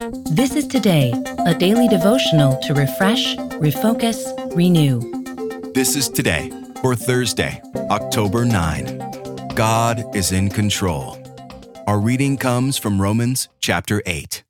This is Today, a daily devotional to refresh, refocus, renew. This is Today for Thursday, October 9. God is in control. Our reading comes from Romans chapter 8.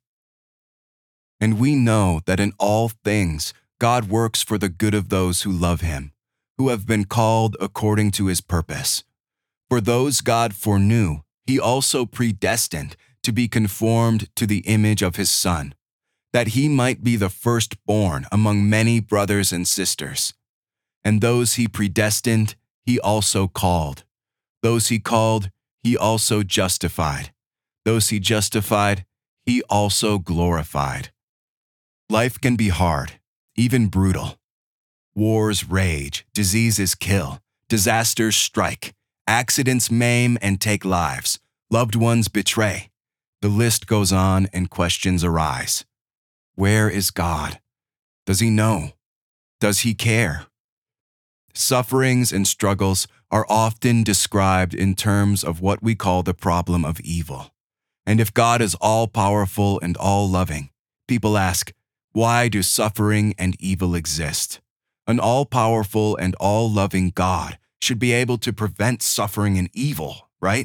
And we know that in all things God works for the good of those who love Him, who have been called according to His purpose. For those God foreknew, He also predestined to be conformed to the image of His Son, that He might be the firstborn among many brothers and sisters. And those He predestined, He also called. Those He called, He also justified. Those He justified, He also glorified. Life can be hard, even brutal. Wars rage, diseases kill, disasters strike, accidents maim and take lives, loved ones betray. The list goes on and questions arise. Where is God? Does He know? Does He care? Sufferings and struggles are often described in terms of what we call the problem of evil. And if God is all-powerful and all-loving, people ask, why do suffering and evil exist? An all-powerful and all-loving God should be able to prevent suffering and evil, right?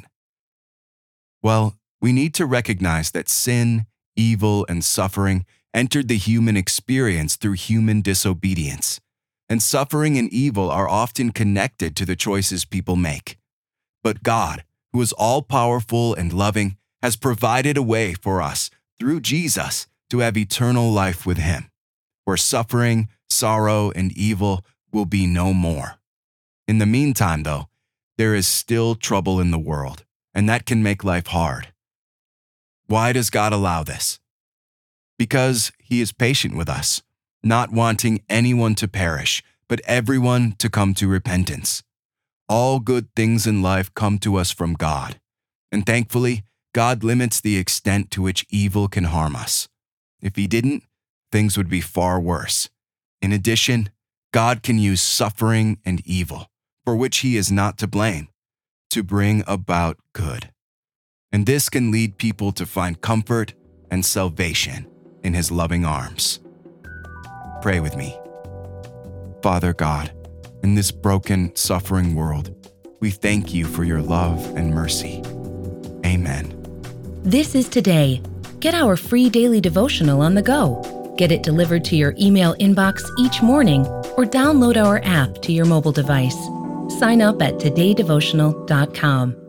Well, we need to recognize that sin, evil, and suffering entered the human experience through human disobedience. And suffering and evil are often connected to the choices people make. But God, who is all-powerful and loving, has provided a way for us, through Jesus, to have eternal life with Him, where suffering, sorrow, and evil will be no more. In the meantime, though, there is still trouble in the world, and that can make life hard. Why does God allow this? Because He is patient with us, not wanting anyone to perish, but everyone to come to repentance. All good things in life come to us from God, and thankfully, God limits the extent to which evil can harm us. If He didn't, things would be far worse. In addition, God can use suffering and evil, for which He is not to blame, to bring about good. And this can lead people to find comfort and salvation in His loving arms. Pray with me. Father God, in this broken, suffering world, we thank You for Your love and mercy. Amen. This is Today. Get our free daily devotional on the go. Get it delivered to your email inbox each morning or download our app to your mobile device. Sign up at todaydevotional.com.